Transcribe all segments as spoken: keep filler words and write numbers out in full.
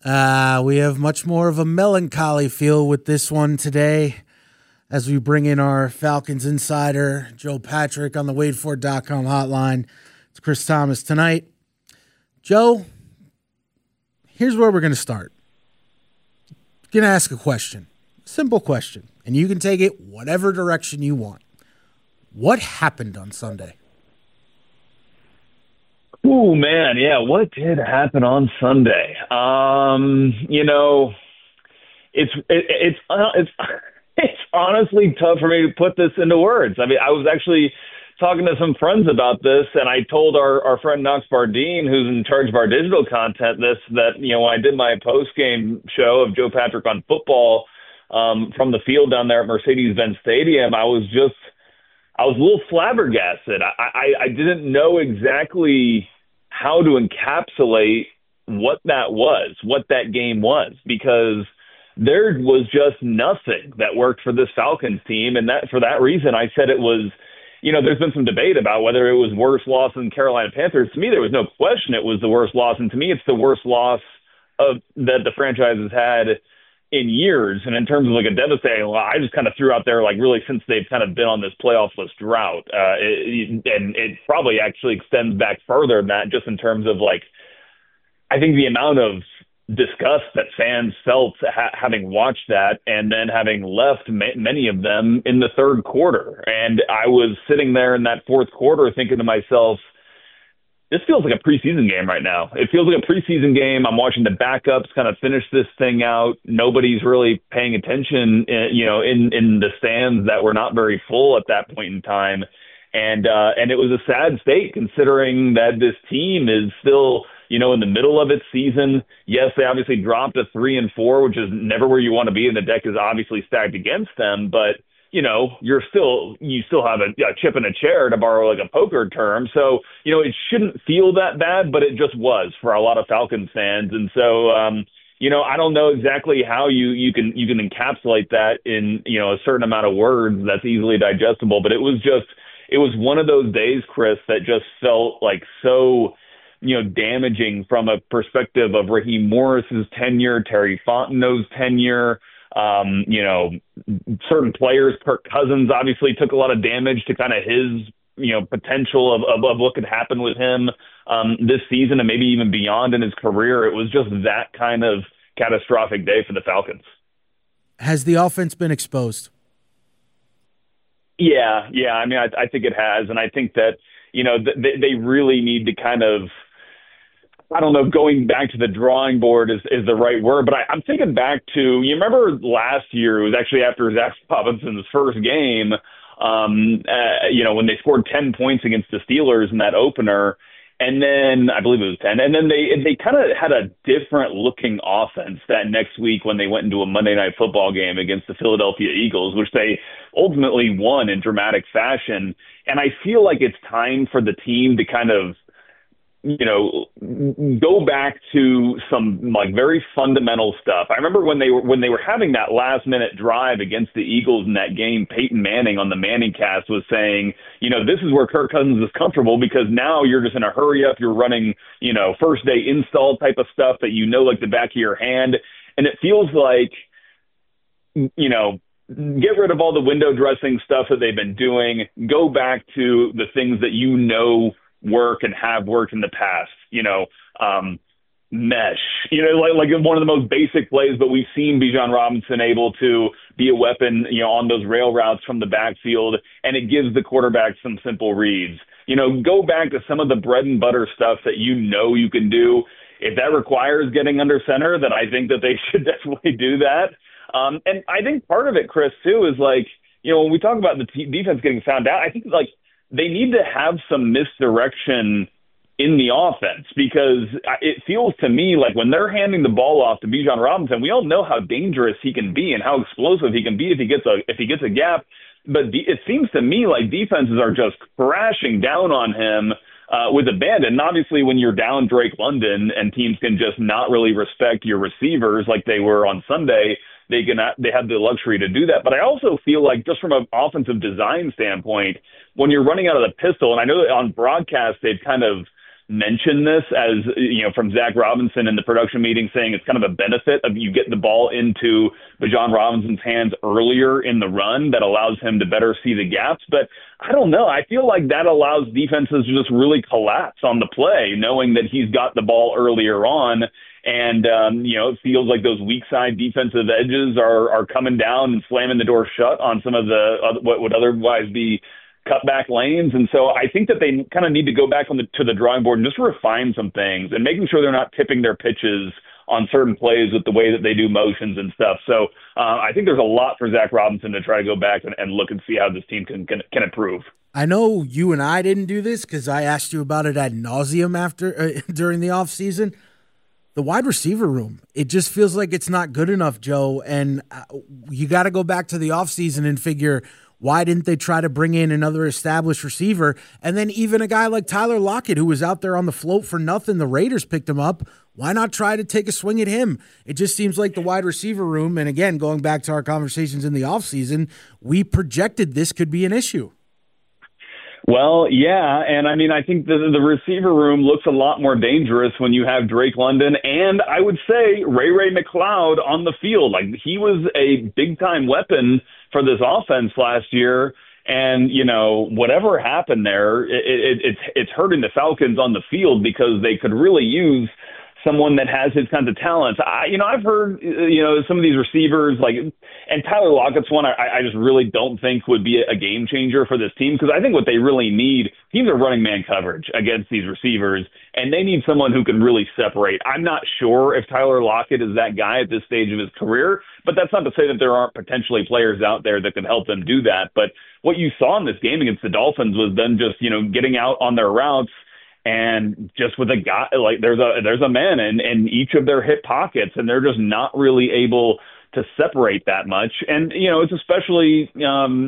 Uh, we have much more of a melancholy feel with this one today as we bring in our Falcons insider, Joe Patrick, on the wade ford dot com hotline. It's Chris Thomas tonight. Joe, here's where we're going to start. I'm going to ask a question, simple question, and you can take it whatever direction you want. What happened on Sunday? Oh, man, yeah, what did happen on Sunday? Um, you know, it's it, it's uh, it's it's honestly tough for me to put this into words. I mean, I was actually talking to some friends about this, and I told our, our friend Knox Bardeen, who's in charge of our digital content, this, that, you know, when I did my post-game show of Joe Patrick on football um, from the field down there at Mercedes-Benz Stadium, I was just, I was a little flabbergasted. I, I, I didn't know exactly how to encapsulate what that was, what that game was, because there was just nothing that worked for this Falcons team. And that for that reason, I said it was, you know, there's been some debate about whether it was worse loss than Carolina Panthers. To me, there was no question it was the worst loss. And to me, it's the worst loss of that the franchise has had in years. And in terms of like a devastating loss, I just kind of threw out there, like, really since they've kind of been on this playoff-less drought. Uh, it, and it probably actually extends back further than that, just in terms of, like, I think the amount of disgust that fans felt ha- having watched that and then having left ma- many of them in the third quarter. And I was sitting there in that fourth quarter thinking to myself, this feels like a preseason game right now. It feels like a preseason game. I'm watching the backups kind of finish this thing out. Nobody's really paying attention, in, you know, in, in the stands that were not very full at that point in time. And, uh, and it was a sad state considering that this team is still, you know, in the middle of its season. Yes, they obviously dropped to three and four, which is never where you want to be. And the deck is obviously stacked against them, but you know, you're still, you still have a, a chip in a chair, to borrow like a poker term. So, you know, it shouldn't feel that bad, but it just was for a lot of Falcons fans. And so, um, you know, I don't know exactly how you, you can, you can encapsulate that in, you know, a certain amount of words that's easily digestible, but it was just, it was one of those days, Chris, that just felt like so, you know, damaging from a perspective of Raheem Morris's tenure, Terry Fontenot's tenure. Um, you know, certain players, Kirk Cousins obviously took a lot of damage to kind of his, you know, potential of, of, of what could happen with him um, this season and maybe even beyond in his career. It was just that kind of catastrophic day for the Falcons. Has the offense been exposed? Yeah, yeah. I mean, I, I think it has. And I think that, you know, th- they really need to kind of, I don't know, going back to the drawing board is, is the right word, but I, I'm thinking back to, you remember last year, it was actually after Zach Robinson's first game, um, uh, you know, when they scored ten points against the Steelers in that opener, and then I believe it was ten, and then they they kind of had a different looking offense that next week when they went into a Monday Night Football game against the Philadelphia Eagles, which they ultimately won in dramatic fashion. And I feel like it's time for the team to kind of, you know, go back to some like very fundamental stuff. I remember when they were when they were having that last minute drive against the Eagles in that game, Peyton Manning on the Manning cast was saying, you know, this is where Kirk Cousins is comfortable because now you're just in a hurry up. You're running, you know, first day install type of stuff that you know like the back of your hand. And it feels like, you know, get rid of all the window dressing stuff that they've been doing. Go back to the things that you know work and have worked in the past, you know, um, mesh, you know, like, like one of the most basic plays, but we've seen Bijan Robinson able to be a weapon, you know, on those rail routes from the backfield, and it gives the quarterback some simple reads. You know, go back to some of the bread and butter stuff that you know you can do. If that requires getting under center, then I think that they should definitely do that. Um, and I think part of it, Chris, too, is like, you know, when we talk about the t- defense getting found out, I think like they need to have some misdirection in the offense because it feels to me like when they're handing the ball off to Bijan Robinson, we all know how dangerous he can be and how explosive he can be if he gets a if he gets a gap. But de- it seems to me like defenses are just crashing down on him uh, with abandon. And obviously, when you're down Drake London and teams can just not really respect your receivers like they were on Sunday, they can they have the luxury to do that. But I also feel like just from an offensive design standpoint, when you're running out of the pistol, and I know that on broadcast they've kind of mention this as, you know, from Zach Robinson in the production meeting saying it's kind of a benefit of you get the ball into Bijan Robinson's hands earlier in the run that allows him to better see the gaps. But I don't know. I feel like that allows defenses to just really collapse on the play, knowing that he's got the ball earlier on. And, um, you know, it feels like those weak side defensive edges are, are coming down and slamming the door shut on some of the uh, what would otherwise be cutback lanes. And so I think that they kind of need to go back on the, to the drawing board and just refine some things and making sure they're not tipping their pitches on certain plays with the way that they do motions and stuff. So uh, I think there's a lot for Zach Robinson to try to go back and, and look and see how this team can, can, can improve. I know you and I didn't do this because I asked you about it ad nauseum after uh, during the offseason. The wide receiver room, it just feels like it's not good enough, Joe. And uh, you got to go back to the offseason and figure, why didn't they try to bring in another established receiver? And then even a guy like Tyler Lockett, who was out there on the float for nothing, the Raiders picked him up. Why not try to take a swing at him? It just seems like the wide receiver room, and again, going back to our conversations in the offseason, we projected this could be an issue. Well, yeah, and I mean, I think the the receiver room looks a lot more dangerous when you have Drake London and I would say Ray Ray McCloud on the field. Like, he was a big-time weapon for this offense last year, and, you know, whatever happened there, it, it, it's it's hurting the Falcons on the field because they could really use someone that has his kinds of talents. I, you know, I've heard, you know, some of these receivers, like, and Tyler Lockett's one I, I just really don't think would be a game changer for this team, because I think what they really need, teams are running man coverage against these receivers, and they need someone who can really separate. I'm not sure if Tyler Lockett is that guy at this stage of his career, but that's not to say that there aren't potentially players out there that can help them do that. But what you saw in this game against the Dolphins was them just, you know, getting out on their routes, and just with a guy, like there's a there's a man in, in each of their hip pockets, and they're just not really able to separate that much. And, you know, it's especially um,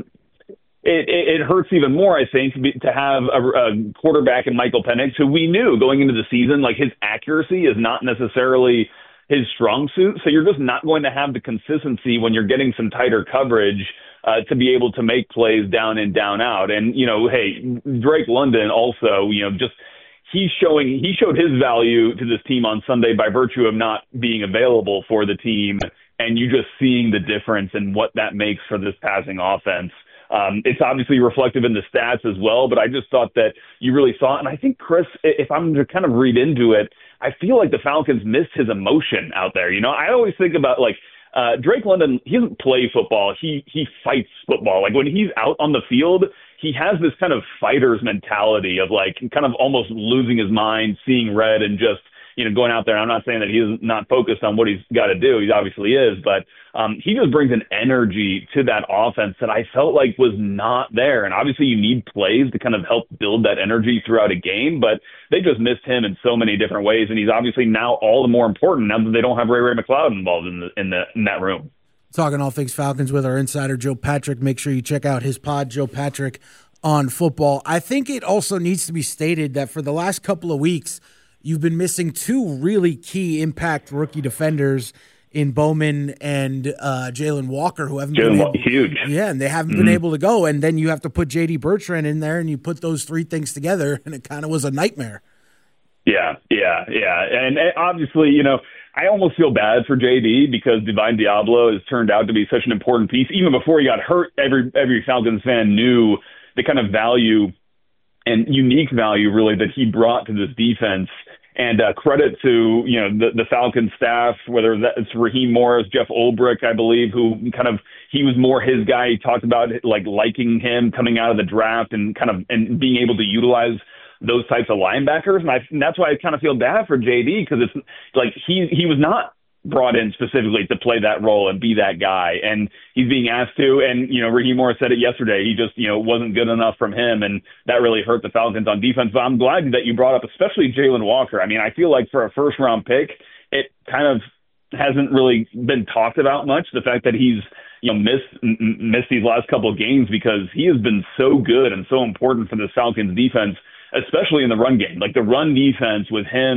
it, it, it hurts even more, I think, to have a, a quarterback in Michael Penix, who we knew going into the season, like, his accuracy is not necessarily his strong suit. So you're just not going to have the consistency when you're getting some tighter coverage Uh, to be able to make plays down in, down out. And, you know, hey, Drake London also, you know, just he's showing, he showed his value to this team on Sunday by virtue of not being available for the team. And you just seeing the difference in what that makes for this passing offense. Um, it's obviously reflective in the stats as well, but I just thought that you really saw it. And I think, Chris, if I'm to kind of read into it, I feel like the Falcons missed his emotion out there. You know, I always think about, like, Uh, Drake London, he doesn't play football. He he fights football. Like, when he's out on the field, he has this kind of fighter's mentality of, like, kind of almost losing his mind, seeing red, and just, you know, going out there. I'm not saying that he's not focused on what he's got to do. He obviously is, but um, he just brings an energy to that offense that I felt like was not there. And obviously you need plays to kind of help build that energy throughout a game, but they just missed him in so many different ways. And he's obviously now all the more important now that they don't have Ray Ray McCloud involved in the, in the, in that room. Talking all things Falcons with our insider, Joe Patrick. Make sure you check out his pod, Joe Patrick on Football. I think it also needs to be stated that for the last couple of weeks, you've been missing two really key impact rookie defenders in Bowman and uh, Jalen Walker, who haven't Jalen been able, huge. Yeah, and they haven't mm-hmm. been able to go. And then you have to put J D Bertrand in there, and you put those three things together, and it kind of was a nightmare. Yeah, yeah, yeah. And, and obviously, you know, I almost feel bad for J D because Divine Diablo has turned out to be such an important piece. Even before he got hurt, every every Falcons fan knew the kind of value and unique value, really, that he brought to this defense. And uh, credit to, you know, the, the Falcons staff, whether that's Raheem Morris, Jeff Ulbrich, I believe, who kind of, he was more his guy. He talked about, like, liking him coming out of the draft and kind of and being able to utilize those types of linebackers. And, I, and that's why I kind of feel bad for J D, because it's like he he was not brought in specifically to play that role and be that guy. And he's being asked to, and, you know, Raheem Morris said it yesterday. He just, you know, wasn't good enough from him, and that really hurt the Falcons on defense. But I'm glad that you brought up, especially Jalen Walker. I mean, I feel like for a first-round pick, it kind of hasn't really been talked about much, the fact that he's, you know, missed, m- missed these last couple of games, because he has been so good and so important for the Falcons defense, especially in the run game. Like, the run defense with him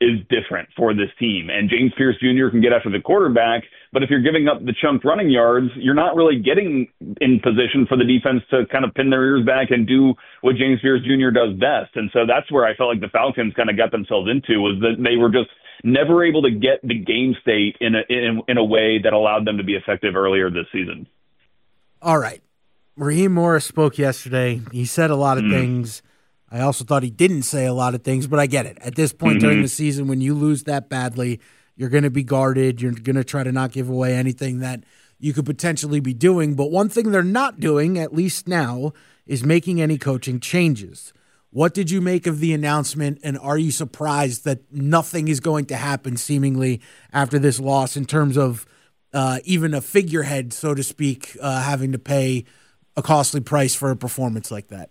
is different for this team. And James Pierce Junior can get after the quarterback, but if you're giving up the chunk running yards, you're not really getting in position for the defense to kind of pin their ears back and do what James Pierce Junior does best. And so that's where I felt like the Falcons kind of got themselves into, was that they were just never able to get the game state in a, in, in a way that allowed them to be effective earlier this season. All right. Raheem Morris spoke yesterday. He said a lot of mm. things. I also thought he didn't say a lot of things, but I get it. At this point mm-hmm. during the season, when you lose that badly, you're going to be guarded. You're going to try to not give away anything that you could potentially be doing. But one thing they're not doing, at least now, is making any coaching changes. What did you make of the announcement, and are you surprised that nothing is going to happen seemingly after this loss in terms of uh, even a figurehead, so to speak, uh, having to pay a costly price for a performance like that?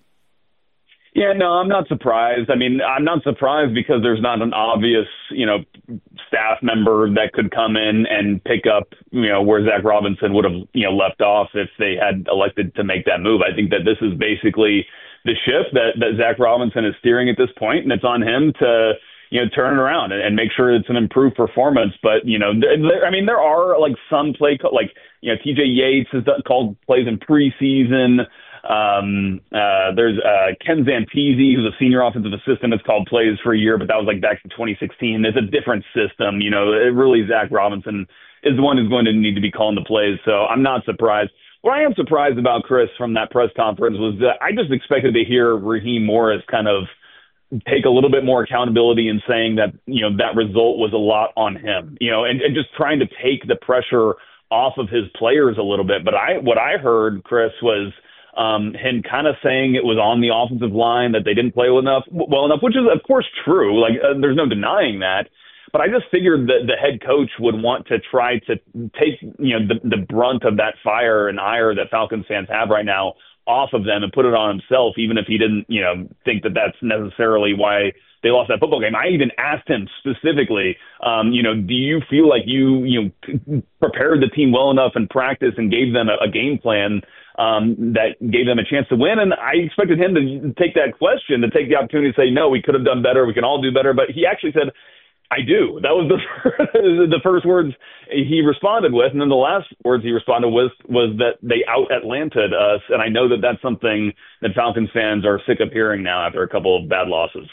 Yeah, no, I'm not surprised. I mean, I'm not surprised because there's not an obvious, you know, staff member that could come in and pick up, you know, where Zach Robinson would have, you know, left off if they had elected to make that move. I think that this is basically the ship that, that Zach Robinson is steering at this point, and it's on him to, you know, turn it around and, and make sure it's an improved performance. But, you know, there, I mean, there are like some play, like, you know, T J Yates has done, called plays in preseason. Um, uh, there's uh, Ken Zampese, who's a senior offensive assistant, has called plays for a year, but that was like back in twenty sixteen. There's a different system. You know, it really, Zach Robinson is the one who's going to need to be calling the plays. So I'm not surprised. What I am surprised about, Chris, from that press conference was that I just expected to hear Raheem Morris kind of take a little bit more accountability in saying that, you know, that result was a lot on him, you know, and, and just trying to take the pressure off of his players a little bit. But I, what I heard, Chris, was Um, him kind of saying it was on the offensive line, that they didn't play well enough, well enough, which is, of course, true. Like, uh, there's no denying that. But I just figured that the head coach would want to try to take, you know, the, the brunt of that fire and ire that Falcons fans have right now off of them and put it on himself, even if he didn't, you know, think that that's necessarily why they lost that football game. I even asked him specifically, um, you know, do you feel like you, you know, prepared the team well enough in practice and gave them a, a game plan um, that gave them a chance to win? And I expected him to take that question, to take the opportunity to say, no, we could have done better. We can all do better. But he actually said, I do. That was the the first words he responded with. And then the last words he responded with was that they out-Atlanted us. And I know that that's something that Falcons fans are sick of hearing now after a couple of bad losses.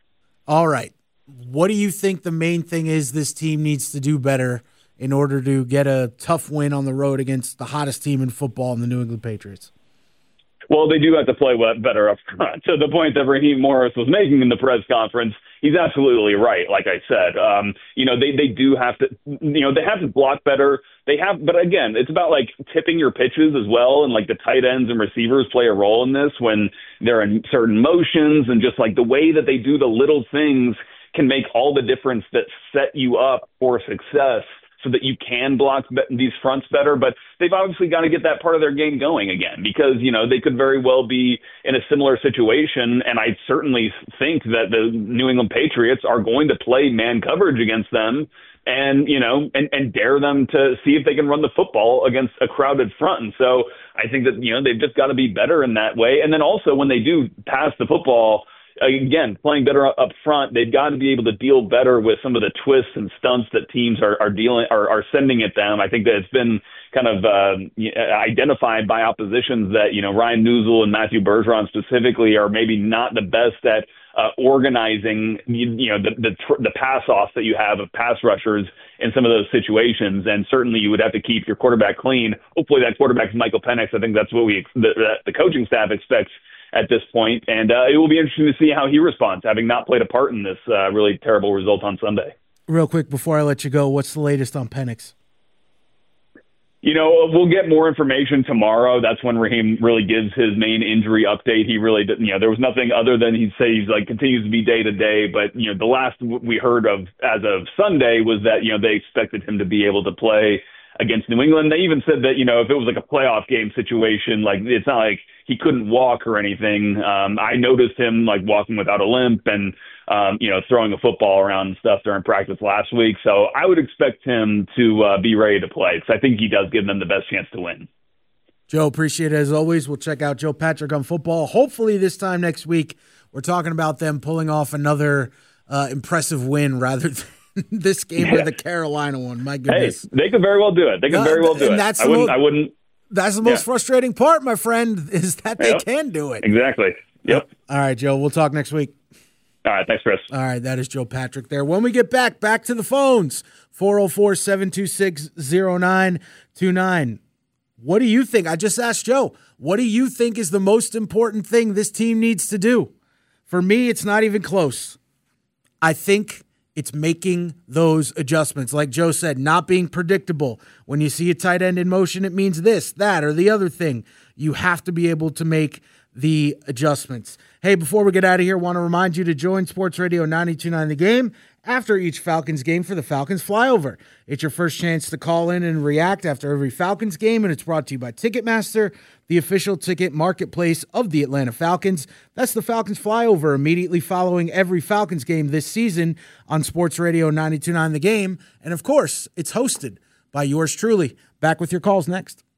All right. What do you think the main thing is this team needs to do better in order to get a tough win on the road against the hottest team in football in the New England Patriots? Well, they do have to play better up front. To the point that Raheem Morris was making in the press conference, he's absolutely right. Like I said, um, you know, they, they do have to, you know, they have to block better. They have, but again, it's about like tipping your pitches as well. And like the tight ends and receivers play a role in this when they're in certain motions, and just like the way that they do the little things can make all the difference that set you up for success, so that you can block these fronts better. But they've obviously got to get that part of their game going again, because, you know, they could very well be in a similar situation. And I certainly think that the New England Patriots are going to play man coverage against them and, you know, and, and dare them to see if they can run the football against a crowded front. And so I think that, you know, they've just got to be better in that way. And then also when they do pass the football, again, playing better up front, they've got to be able to deal better with some of the twists and stunts that teams are, are dealing are, are sending at them. I think that it's been kind of uh, identified by oppositions that, you know, Ryan Newsel and Matthew Bergeron specifically are maybe not the best at uh, organizing, you, you know, the the, the pass offs that you have of pass rushers in some of those situations. And certainly you would have to keep your quarterback clean. Hopefully that quarterback is Michael Penix. I think that's what we the, the coaching staff expects at this point, and uh, it will be interesting to see how he responds, having not played a part in this uh, really terrible result on Sunday. Real quick, before I let you go, what's the latest on Penix? You know, we'll get more information tomorrow. That's when Raheem really gives his main injury update. He really didn't, you know, there was nothing other than he'd say he's like continues to be day to day. But, you know, the last we heard of as of Sunday was that, you know, they expected him to be able to play against New England. They even said that, you know, if it was like a playoff game situation, like it's not like he couldn't walk or anything. Um, I noticed him like walking without a limp and, um, you know, throwing a football around and stuff during practice last week. So I would expect him to uh, be ready to play, because I think he does give them the best chance to win. Joe, appreciate it as always. We'll check out Joe Patrick on football. Hopefully this time next week, we're talking about them pulling off another uh, impressive win rather than this game yeah. or the Carolina one. My goodness. Hey, they could very well do it. They could uh, very well do it. That's I wouldn't. Most, I wouldn't. That's the most yeah. frustrating part, my friend, is that they yep. can do it. Exactly. Yep. All right, Joe. We'll talk next week. All right. Thanks, Chris. All right. That is Joe Patrick there. When we get back, back to the phones, four oh four, seven two six, oh nine two nine. What do you think? I just asked Joe, what do you think is the most important thing this team needs to do? For me, it's not even close. I think it's making those adjustments. Like Joe said, not being predictable. When you see a tight end in motion, it means this, that, or the other thing. You have to be able to make the adjustments. Hey, before we get out of here, I want to remind you to join Sports Radio ninety-two point nine The Game after each Falcons game for the Falcons Flyover. It's your first chance to call in and react after every Falcons game, and it's brought to you by Ticketmaster, the official ticket marketplace of the Atlanta Falcons. That's the Falcons Flyover immediately following every Falcons game this season on Sports Radio ninety-two point nine The Game. And, of course, it's hosted by yours truly. Back with your calls next.